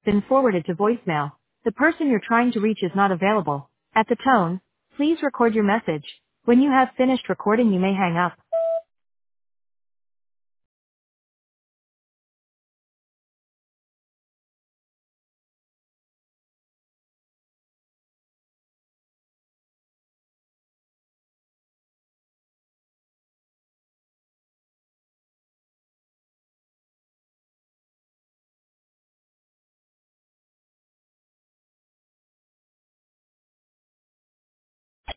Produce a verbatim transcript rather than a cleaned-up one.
been forwarded to voicemail. The person you're trying to reach is not available. At the tone, please record your message. When you have finished recording, you may hang up.